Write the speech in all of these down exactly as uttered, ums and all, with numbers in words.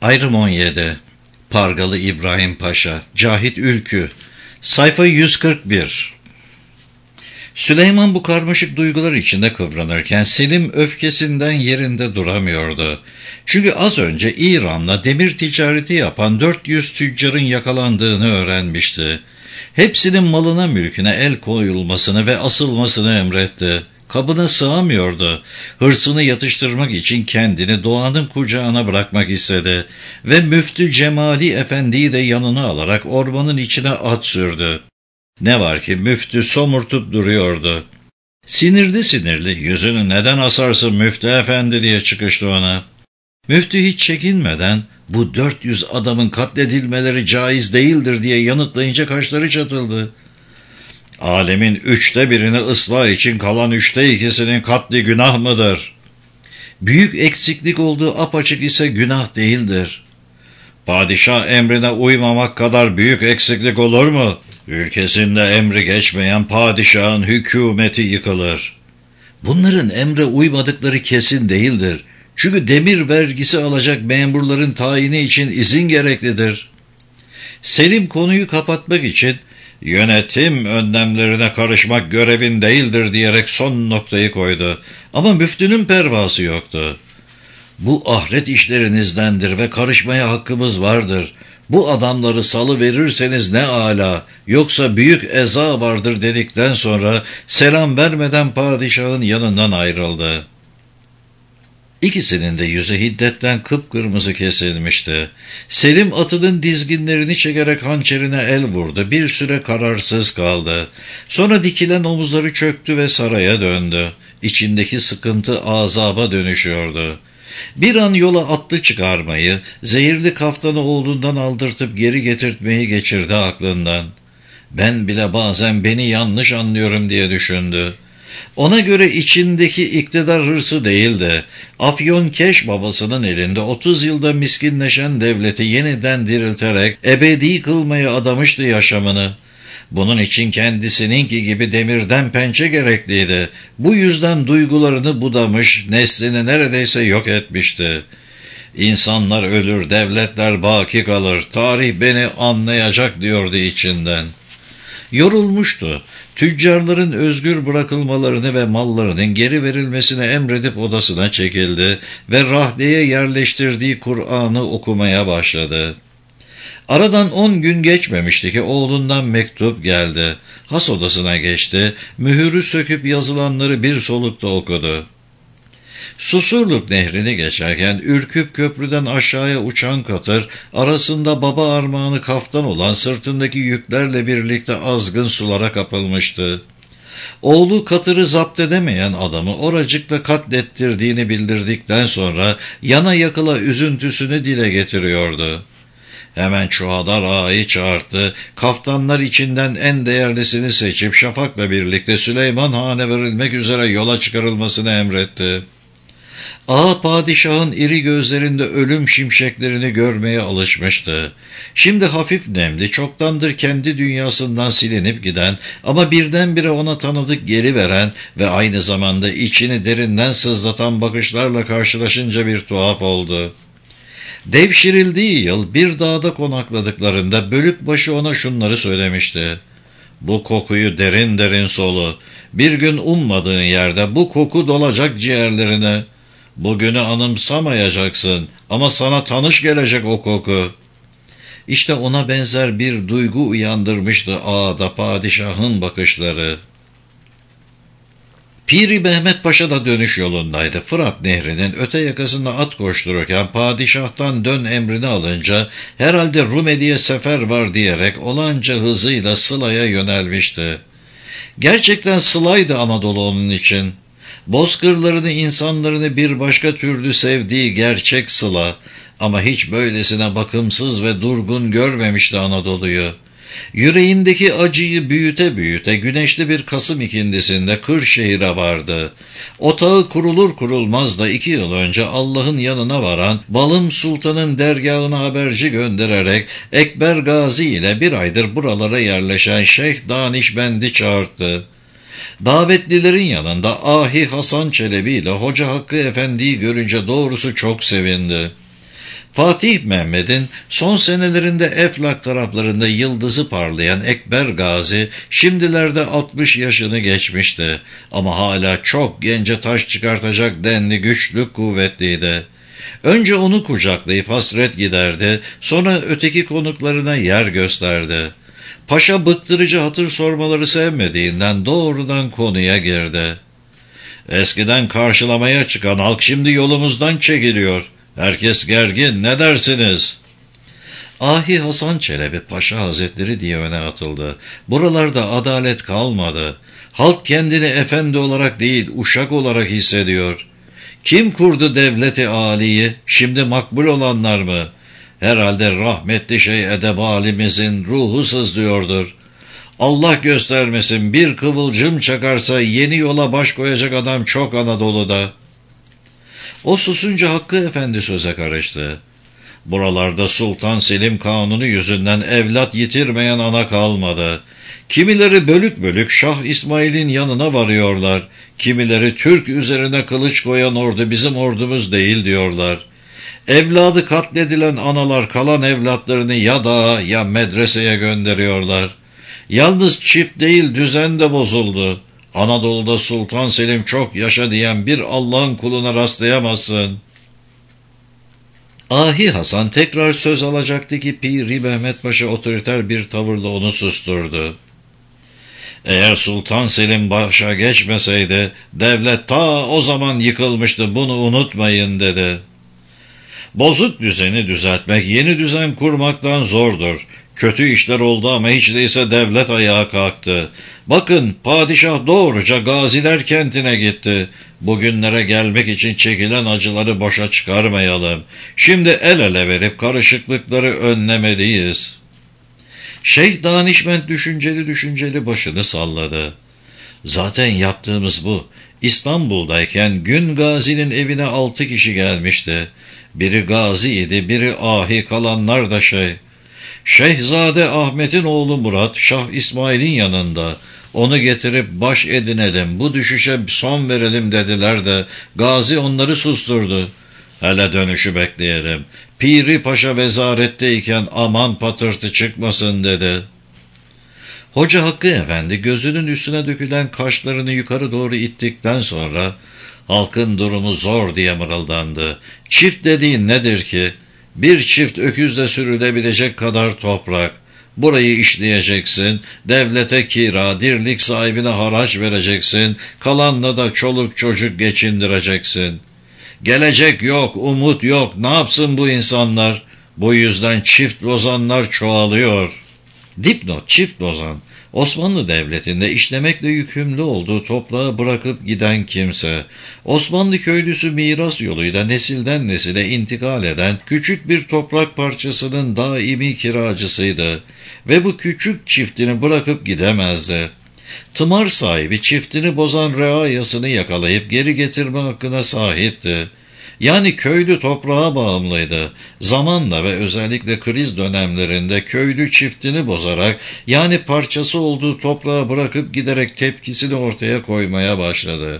Ayrım on yedi. Pargalı İbrahim Paşa, Cahit Ülkü, sayfa yüz kırk bir. Süleyman bu karmaşık duygular içinde kıvranırken Selim öfkesinden yerinde duramıyordu. Çünkü az önce İran'la demir ticareti yapan dört yüz tüccarın yakalandığını öğrenmişti. Hepsinin malına mülküne el koyulmasını ve asılmasını emretti. Kabına sığamıyordu. Hırsını yatıştırmak için kendini doğanın kucağına bırakmak istedi ve Müftü Cemali Efendi'yi de yanına alarak ormanın içine at sürdü. Ne var ki müftü somurtup duruyordu. Sinirli sinirli, "Yüzünü neden asarsın Müftü Efendi?" diye çıkıştı ona. Müftü hiç çekinmeden "Bu dört yüz adamın katledilmeleri caiz değildir" diye yanıtlayınca kaşları çatıldı. "Alemin üçte birini ıslah için kalan üçte ikisinin katli günah mıdır? Büyük eksiklik olduğu apaçık ise günah değildir. Padişah emrine uymamak kadar büyük eksiklik olur mu? Ülkesinde emri geçmeyen padişahın hükümeti yıkılır. Bunların emre uymadıkları kesin değildir. Çünkü demir vergisi alacak memurların tayini için izin gereklidir." Selim konuyu kapatmak için "Yönetim önlemlerine karışmak görevin değildir" diyerek son noktayı koydu. Ama müftünün pervası yoktu. "Bu ahiret işlerinizdendir ve karışmaya hakkımız vardır. Bu adamları salıverirseniz ne âlâ, yoksa büyük eza vardır" dedikten sonra selam vermeden padişahın yanından ayrıldı. İkisinin de yüzü hiddetten kıpkırmızı kesilmişti. Selim atının dizginlerini çekerek hançerine el vurdu. Bir süre kararsız kaldı. Sonra dikilen omuzları çöktü ve saraya döndü. İçindeki sıkıntı azaba dönüşüyordu. Bir an yola atlı çıkarmayı, zehirli kaftanı oğlundan aldırtıp geri getirtmeyi geçirdi aklından. "Ben bile bazen beni yanlış anlıyorum" diye düşündü. Ona göre içindeki iktidar hırsı değil de Afyonkeş babasının elinde otuz yılda miskinleşen devleti yeniden dirilterek ebedi kılmaya adamıştı yaşamını. Bunun için kendisininki gibi demirden pençe gerekliydi. Bu yüzden duygularını budamış, neslini neredeyse yok etmişti. "İnsanlar ölür, devletler baki kalır, tarih beni anlayacak" diyordu içinden. Yorulmuştu. Tüccarların özgür bırakılmalarını ve mallarının geri verilmesini emredip odasına çekildi ve rahleye yerleştirdiği Kur'an'ı okumaya başladı. Aradan on gün geçmemişti ki oğlundan mektup geldi. Has odasına geçti, mühürü söküp yazılanları bir solukta okudu. Susurluk nehrini geçerken ürküp köprüden aşağıya uçan katır, arasında baba armağanı kaftan olan sırtındaki yüklerle birlikte azgın sulara kapılmıştı. Oğlu katırı zapt edemeyen adamı oracıkla katlettirdiğini bildirdikten sonra yana yakıla üzüntüsünü dile getiriyordu. Hemen çuhadar ağayı çağırttı, kaftanlar içinden en değerlisini seçip şafakla birlikte Süleyman Han'a verilmek üzere yola çıkarılmasını emretti. Ağa padişahın iri gözlerinde ölüm şimşeklerini görmeye alışmıştı. Şimdi hafif nemli, çoktandır kendi dünyasından silinip giden ama birdenbire ona tanıdık geri veren ve aynı zamanda içini derinden sızlatan bakışlarla karşılaşınca bir tuhaf oldu. Devşirildiği yıl bir dağda konakladıklarında Bölükbaşı ona şunları söylemişti: "Bu kokuyu derin derin solu. Bir gün ummadığın yerde bu koku dolacak ciğerlerine. Bugünü anımsamayacaksın ama sana tanış gelecek o koku." İşte ona benzer bir duygu uyandırmıştı ağada padişahın bakışları. Piri Mehmet Paşa da dönüş yolundaydı. Fırat Nehri'nin öte yakasında at koştururken padişahtan dön emrini alınca herhalde Rumeli'ye sefer var diyerek olanca hızıyla Sıla'ya yönelmişti. Gerçekten Sıla'ydı Anadolu onun için. Bozkırlarını, insanlarını bir başka türlü sevdiği gerçek Sıla, ama hiç böylesine bakımsız ve durgun görmemişti Anadolu'yu. Yüreğindeki acıyı büyüte büyüte güneşli bir Kasım ikindisinde Kırşehir'e vardı. Otağı kurulur kurulmaz da iki yıl önce Allah'ın yanına varan Balım Sultan'ın dergahına haberci göndererek Ekber Gazi ile bir aydır buralara yerleşen Şeyh Danişbend'i çağırttı. Davetlilerin yanında Ahi Hasan Çelebi ile Hoca Hakkı Efendi'yi görünce doğrusu çok sevindi. Fatih Mehmet'in son senelerinde Eflak taraflarında yıldızı parlayan Ekber Gazi şimdilerde altmış yaşını geçmişti ama hala çok gence taş çıkartacak denli güçlü kuvvetliydi. Önce onu kucaklayıp hasret giderdi, sonra öteki konuklarına yer gösterdi. Paşa bıktırıcı hatır sormaları sevmediğinden doğrudan konuya girdi. Eskiden karşılamaya çıkan halk şimdi yolumuzdan çekiliyor. Herkes gergin, ne dersiniz? Ahi Hasan Çelebi Paşa Hazretleri diye öne atıldı. Buralarda adalet kalmadı. Halk kendini efendi olarak değil, uşak olarak hissediyor. Kim kurdu devleti âliyi? Şimdi makbul olanlar mı? Herhalde rahmetli Şeyh Edebalimizin ruhu sızlıyordur. Allah göstermesin, bir kıvılcım çakarsa yeni yola baş koyacak adam çok Anadolu'da. O susunca Hakkı Efendi söze karıştı. Buralarda Sultan Selim Kanunu yüzünden evlat yitirmeyen ana kalmadı. Kimileri bölük bölük Şah İsmail'in yanına varıyorlar. Kimileri Türk üzerine kılıç koyan ordu bizim ordumuz değil diyorlar. Evladı katledilen analar kalan evlatlarını ya dağa ya medreseye gönderiyorlar. Yalnız çift değil düzen de bozuldu. Anadolu'da Sultan Selim çok yaşa diyen bir Allah'ın kuluna rastlayamazsın. Ahi Hasan tekrar söz alacaktı ki Piri Mehmet Paşa otoriter bir tavırla onu susturdu. Eğer Sultan Selim başa geçmeseydi devlet ta o zaman yıkılmıştı, bunu unutmayın dedi. Bozuk düzeni düzeltmek yeni düzen kurmaktan zordur. Kötü işler oldu ama hiç değilse devlet ayağa kalktı. Bakın padişah doğruca Gaziler kentine gitti. Bugünlere gelmek için çekilen acıları boşa çıkarmayalım. Şimdi el ele verip karışıklıkları önlemeliyiz. Şeyh Danişment düşünceli düşünceli başını salladı. Zaten yaptığımız bu. İstanbul'dayken Gün Gazi'nin evine altı kişi gelmişti. Biri Gazi idi, biri ahi, kalanlar da şey. Şehzade Ahmet'in oğlu Murat, Şah İsmail'in yanında. Onu getirip baş edinelim, bu düşüşe son verelim dediler de Gazi onları susturdu. Hele dönüşü bekleyelim. Piri Paşa vezaretteyken aman patırtı çıkmasın dedi. Hoca Hakkı Efendi gözünün üstüne dökülen kaşlarını yukarı doğru ittikten sonra halkın durumu zor diye mırıldandı. Çift dediğin nedir ki? Bir çift öküzle sürülebilecek kadar toprak. Burayı işleyeceksin, devlete kira, dirlik sahibine haraç vereceksin, kalanla da çoluk çocuk geçindireceksin. Gelecek yok, umut yok, ne yapsın bu insanlar? Bu yüzden çift lozanlar çoğalıyor. Dipnot: çift lozan, Osmanlı Devleti'nde işlemekle yükümlü olduğu toprağı bırakıp giden kimse, Osmanlı köylüsü miras yoluyla nesilden nesile intikal eden küçük bir toprak parçasının daimi kiracısıydı ve bu küçük çiftini bırakıp gidemezdi. Tımar sahibi çiftini bozan reayasını yakalayıp geri getirme hakkına sahipti. Yani köylü toprağa bağımlıydı. Zamanla ve özellikle kriz dönemlerinde köylü çiftini bozarak, yani parçası olduğu toprağı bırakıp giderek tepkisini ortaya koymaya başladı.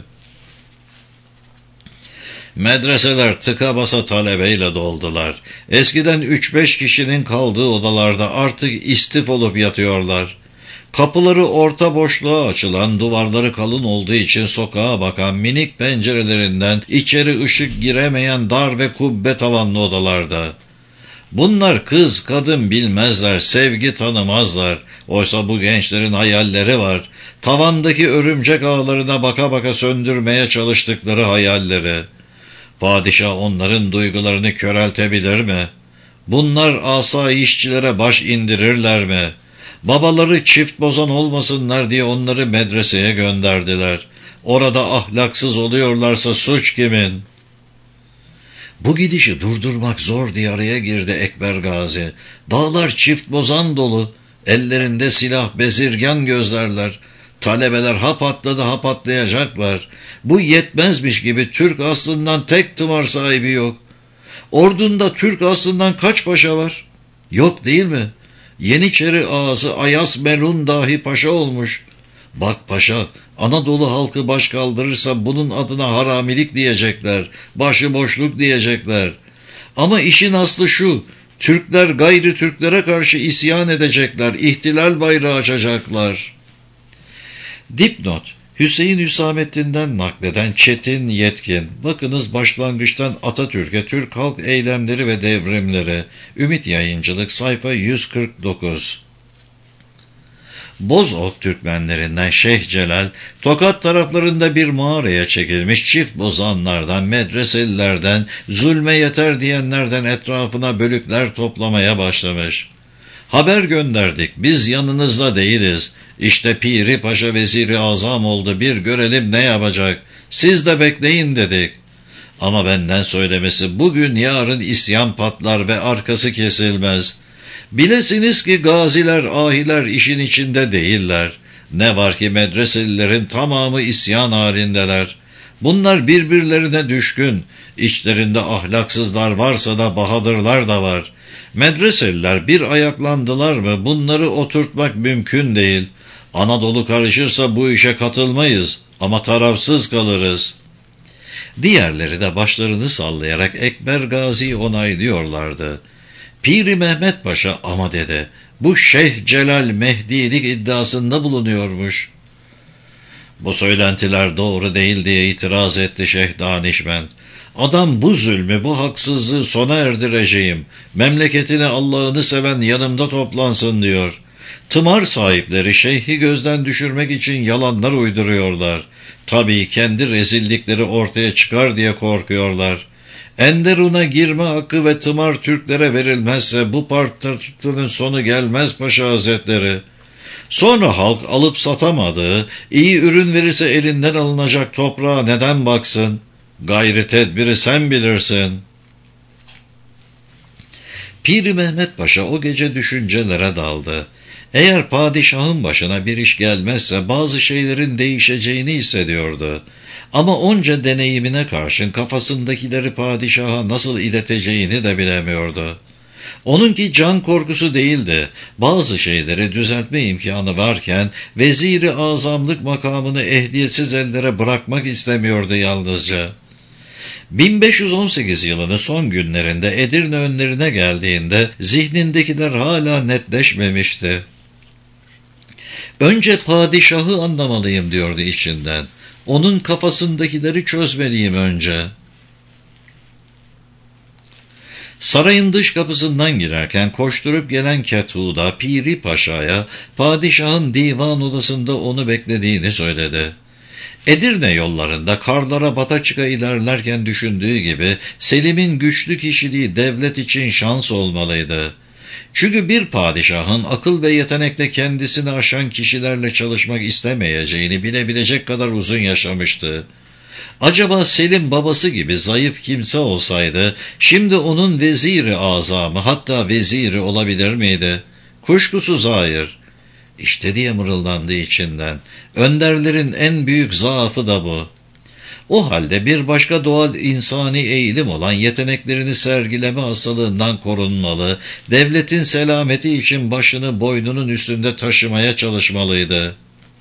Medreseler tıka basa talebeyle doldular. Eskiden üç beş kişinin kaldığı odalarda artık istif olup yatıyorlar. Kapıları orta boşluğa açılan, duvarları kalın olduğu için sokağa bakan minik pencerelerinden içeri ışık giremeyen dar ve kubbe tavanlı odalarda. Bunlar kız kadın bilmezler, sevgi tanımazlar. Oysa bu gençlerin hayalleri var. Tavandaki örümcek ağlarına baka baka söndürmeye çalıştıkları hayalleri. Padişah onların duygularını köreltebilir mi? Bunlar asayişçilere baş indirirler mi? Babaları çift bozan olmasınlar diye onları medreseye gönderdiler. Orada ahlaksız oluyorlarsa suç kimin? Bu gidişi durdurmak zor diye araya girdi Ekber Gazi. Dağlar çift bozan dolu. Ellerinde silah, bezirgan gözlerler. Talebeler hap atladı, hap atlayacaklar. Bu yetmezmiş gibi Türk aslından tek tımar sahibi yok. Ordunda Türk aslından kaç paşa var? Yok değil mi? Yeniçeri ağası Ayas Melun dahi paşa olmuş. Bak paşa, Anadolu halkı baş kaldırırsa bunun adına haramilik diyecekler, başıboşluk diyecekler. Ama işin aslı şu, Türkler gayri Türklere karşı isyan edecekler, ihtilal bayrağı açacaklar. Dipnot: Hüseyin Hüsamettin'den nakleden Çetin Yetkin. Bakınız başlangıçtan Atatürk'e, Türk halk eylemleri ve devrimleri. Ümit Yayıncılık, sayfa yüz kırk dokuz. Bozok Türkmenlerinden Şeyh Celal, Tokat taraflarında bir mağaraya çekilmiş çift bozanlardan, medreselilerden, zulme yeter diyenlerden etrafına bölükler toplamaya başlamış. Haber gönderdik, biz yanınızda değiliz. İşte Piri Paşa veziri azam oldu, bir görelim ne yapacak. Siz de bekleyin dedik. Ama benden söylemesi, bugün yarın isyan patlar ve arkası kesilmez. Bilesiniz ki gaziler, ahiler işin içinde değiller. Ne var ki medreselilerin tamamı isyan halindeler. Bunlar birbirlerine düşkün. İçlerinde ahlaksızlar varsa da bahadırlar da var. Medreseliler bir ayaklandılar mı bunları oturtmak mümkün değil. Anadolu karışırsa bu işe katılmayız ama tarafsız kalırız. Diğerleri de başlarını sallayarak Ekber Gazi'yi onaylıyorlardı. Piri Mehmet Paşa ama dede, bu Şeyh Celal Mehdilik iddiasında bulunuyormuş. Bu söylentiler doğru değil diye itiraz etti Şeyh Danişment. Adam bu zulmü, bu haksızlığı sona erdireceğim. Memleketini, Allah'ını seven yanımda toplansın diyor. Tımar sahipleri şeyhi gözden düşürmek için yalanlar uyduruyorlar. Tabii kendi rezillikleri ortaya çıkar diye korkuyorlar. Enderun'a girme hakkı ve tımar Türklere verilmezse bu partinin sonu gelmez Paşa Hazretleri. Sonra halk alıp satamadığı, iyi ürün verirse elinden alınacak toprağa neden baksın? Gayri tedbiri sen bilirsin. Piri Mehmet Paşa o gece düşüncelere daldı. Eğer padişahın başına bir iş gelmezse bazı şeylerin değişeceğini hissediyordu. Ama onca deneyimine karşın kafasındakileri padişaha nasıl ileteceğini de bilemiyordu. Onunki can korkusu değildi. Bazı şeyleri düzeltme imkanı varken veziri azamlık makamını ehliyetsiz ellere bırakmak istemiyordu yalnızca. bin beş yüz on sekiz yılının son günlerinde Edirne önlerine geldiğinde zihnindekiler hala netleşmemişti. Önce padişahı anlamalıyım diyordu içinden. Onun kafasındakileri çözmeliyim önce. Sarayın dış kapısından girerken koşturup gelen Kethuda Piri Paşa'ya padişahın divan odasında onu beklediğini söyledi. Edirne yollarında karlara bata çıka ilerlerken düşündüğü gibi Selim'in güçlü kişiliği devlet için şans olmalıydı. Çünkü bir padişahın akıl ve yetenekte kendisini aşan kişilerle çalışmak istemeyeceğini bilebilecek kadar uzun yaşamıştı. Acaba Selim babası gibi zayıf kimse olsaydı, şimdi onun veziri azamı hatta veziri olabilir miydi? Kuşkusuz hayır. İşte diye mırıldandı içinden. Önderlerin en büyük zaafı da bu. O halde bir başka doğal insani eğilim olan yeteneklerini sergileme hastalığından korunmalı, devletin selameti için başını boynunun üstünde taşımaya çalışmalıydı.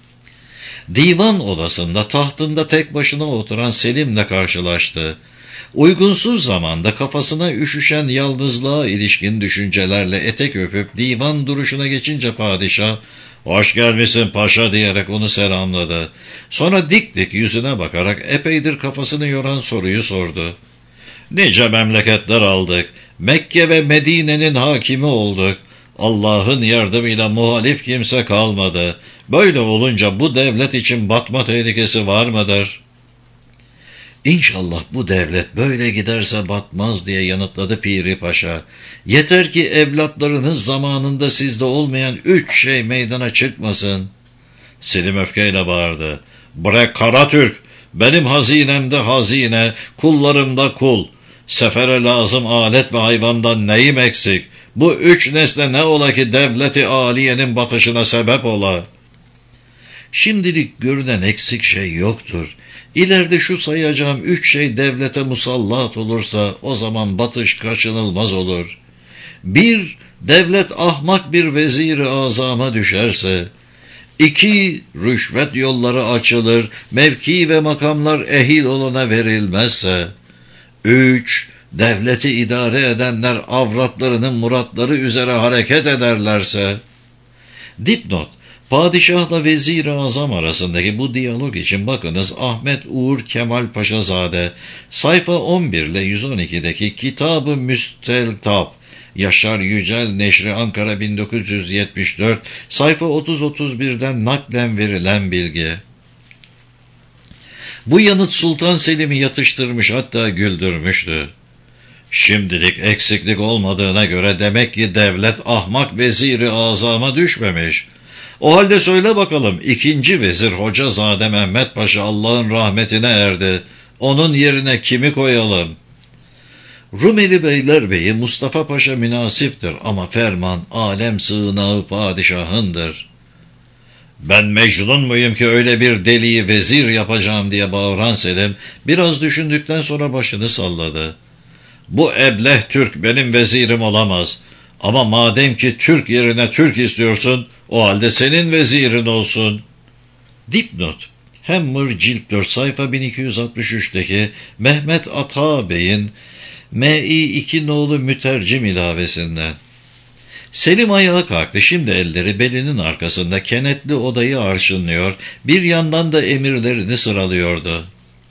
Divan odasında tahtında tek başına oturan Selim'le karşılaştı. Uygunsuz zamanda kafasına üşüşen yalnızlığa ilişkin düşüncelerle etek öpüp divan duruşuna geçince padişah, "Hoş gelmişsin paşa" diyerek onu selamladı. Sonra dik dik yüzüne bakarak epeydir kafasını yoran soruyu sordu. "Nice memleketler aldık, Mekke ve Medine'nin hakimi olduk. Allah'ın yardımıyla muhalif kimse kalmadı. Böyle olunca bu devlet için batma tehlikesi var mıdır?" "İnşallah bu devlet böyle giderse batmaz" diye yanıtladı Piri Paşa. "Yeter ki evlatlarınız zamanında sizde olmayan üç şey meydana çıkmasın." Selim öfkeyle bağırdı. "Bırak Karatürk, benim hazinemde hazine, kullarımda kul. Sefere lazım alet ve hayvandan neyim eksik? Bu üç nesle ne ola ki devleti aliyenin batışına sebep ola?" "Şimdilik görünen eksik şey yoktur. İleride şu sayacağım üç şey devlete musallat olursa o zaman batış kaçınılmaz olur. Bir, devlet ahmak bir vezir-i azama düşerse. İki, rüşvet yolları açılır, mevki ve makamlar ehil olana verilmezse. Üç, devleti idare edenler avratlarının muratları üzere hareket ederlerse... Dipnot: Padişahla Vezir-i Azam arasındaki bu diyalog için bakınız Ahmet Uğur Kemal Paşazade, sayfa on bir ile yüz on ikideki Kitab-ı Müsteltab, Yaşar Yücel Neşri, Ankara bin dokuz yüz yetmiş dört, sayfa otuz otuz birden naklen verilen bilgi. Bu yanıt Sultan Selim'i yatıştırmış, hatta güldürmüştü. Şimdilik eksiklik olmadığına göre demek ki devlet ahmak Vezir-i Azam'a düşmemiş. O halde söyle bakalım, ikinci vezir Hocazade Mehmet Paşa Allah'ın rahmetine erdi. Onun yerine kimi koyalım? Rumeli Beylerbeyi Mustafa Paşa münasiptir ama ferman alem sığınağı padişahındır. Ben Mecnun muyum ki öyle bir deliyi vezir yapacağım diye bağıran Selim biraz düşündükten sonra başını salladı. Bu ebleh Türk benim vezirim olamaz. Ama madem ki Türk yerine Türk istiyorsun, o halde senin vezirin olsun. Dipnot: Hammer cilt dört, sayfa bin iki yüz altmış üçteki Mehmet Ata Bey'in M İ iki nolu mütercim ilavesinden. Selim ayağa kalktı. Şimdi elleri belinin arkasında kenetli odayı arşınlıyor, bir yandan da emirlerini sıralıyordu.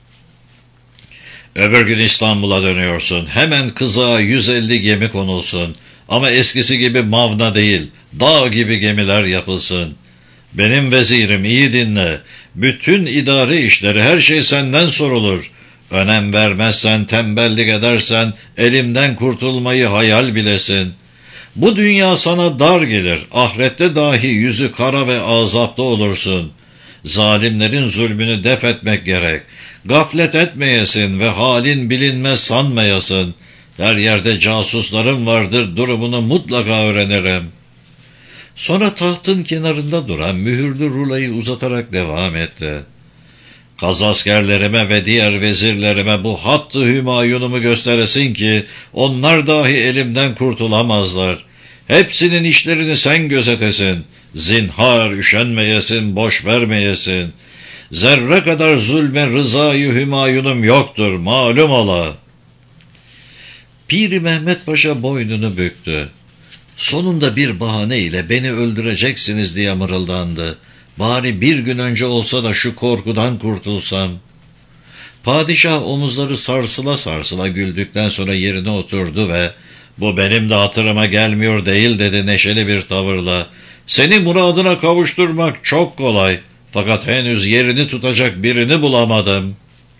Öbür gün İstanbul'a dönüyorsun. Hemen kızağa yüz elli gemi konulsun. Ama eskisi gibi mavna değil, dağ gibi gemiler yapılsın. Benim vezirim, iyi dinle. Bütün idare işleri, her şey senden sorulur. Önem vermezsen, tembellik edersen, elimden kurtulmayı hayal bilesin. Bu dünya sana dar gelir. Ahirette dahi yüzü kara ve azapta olursun. Zalimlerin zulmünü def etmek gerek. Gaflet etmeyesin ve halin bilinmez sanmayasın. Her yerde casuslarım vardır, durumunu mutlaka öğrenirim. Sonra tahtın kenarında duran mühürlü rulayı uzatarak devam etti. Kazaskerlerime ve diğer vezirlerime bu hattı hümayunumu gösteresin ki onlar dahi elimden kurtulamazlar. Hepsinin işlerini sen gözetesin. Zinhar üşenmeyesin, boş vermeyesin. Zerre kadar zulme rızayı hümayunum yoktur, malum ola. Piri Mehmet Paşa boynunu büktü. Sonunda bir bahane ile beni öldüreceksiniz diye mırıldandı. Bari bir gün önce olsa da şu korkudan kurtulsam. Padişah omuzları sarsıla sarsıla güldükten sonra yerine oturdu ve bu benim de hatırıma gelmiyor değil dedi neşeli bir tavırla. Seni muradına kavuşturmak çok kolay, fakat henüz yerini tutacak birini bulamadım.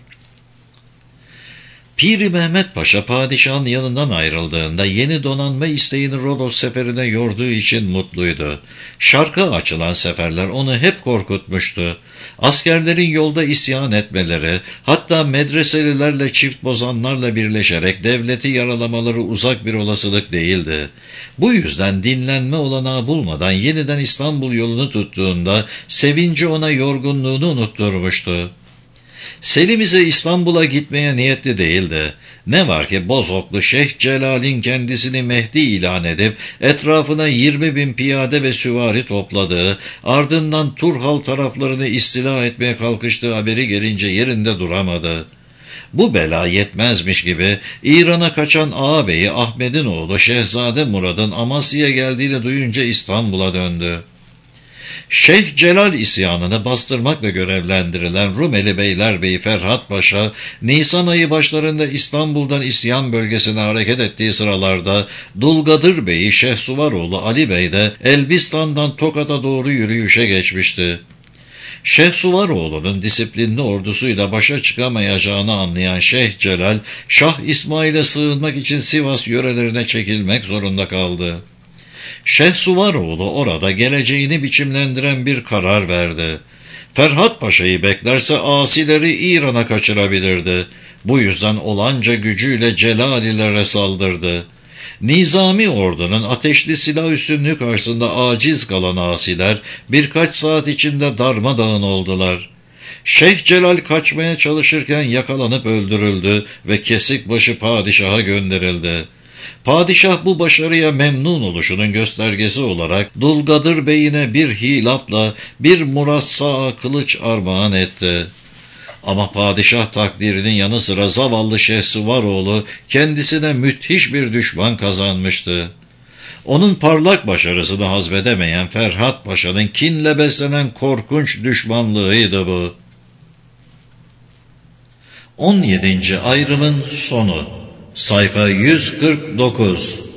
Piri Mehmet Paşa padişahın yanından ayrıldığında yeni donanma isteğini Rodos seferine yorduğu için mutluydu. Şarka açılan seferler onu hep korkutmuştu. Askerlerin yolda isyan etmeleri, hatta medreselilerle çift bozanlarla birleşerek devleti yaralamaları uzak bir olasılık değildi. Bu yüzden dinlenme olanağı bulmadan yeniden İstanbul yolunu tuttuğunda sevinci ona yorgunluğunu unutturmuştu. Selim ise İstanbul'a gitmeye niyetli değildi. Ne var ki Bozoklu Şeyh Celal'in kendisini Mehdi ilan edip etrafına yirmi bin piyade ve süvari topladığı, ardından Turhal taraflarını istila etmeye kalkıştığı haberi gelince yerinde duramadı. Bu bela yetmezmiş gibi İran'a kaçan ağabeyi Ahmet'in oğlu Şehzade Murad'ın Amasya'ya geldiğini duyunca İstanbul'a döndü. Şeyh Celal isyanını bastırmakla görevlendirilen Rumeli Beylerbeyi Ferhat Paşa, Nisan ayı başlarında İstanbul'dan isyan bölgesine hareket ettiği sıralarda Dulgadır Bey'i Şehsuvaroğlu Ali Bey de Elbistan'dan Tokat'a doğru yürüyüşe geçmişti. Şehsuvaroğlu'nun disiplinli ordusuyla başa çıkamayacağını anlayan Şeyh Celal, Şah İsmail'e sığınmak için Sivas yörelerine çekilmek zorunda kaldı. Şehsuvaroğlu orada geleceğini biçimlendiren bir karar verdi. Ferhat Paşa'yı beklerse asileri İran'a kaçırabilirdi. Bu yüzden olanca gücüyle Celalilere saldırdı. Nizami ordunun ateşli silah üstünlüğü karşısında aciz kalan asiler birkaç saat içinde darmadağın oldular. Şeyh Celal kaçmaya çalışırken yakalanıp öldürüldü ve kesik başı padişaha gönderildi. Padişah bu başarıya memnun oluşunun göstergesi olarak Dulgadır Bey'ine bir hilapla bir murassa kılıç armağan etti. Ama padişah takdirinin yanı sıra zavallı Şehsuvaroğlu kendisine müthiş bir düşman kazanmıştı. Onun parlak başarısını hazmedemeyen Ferhat Paşa'nın kinle beslenen korkunç düşmanlığıydı bu. on yedinci ayrımın sonu. Sayfa yüz kırk dokuz.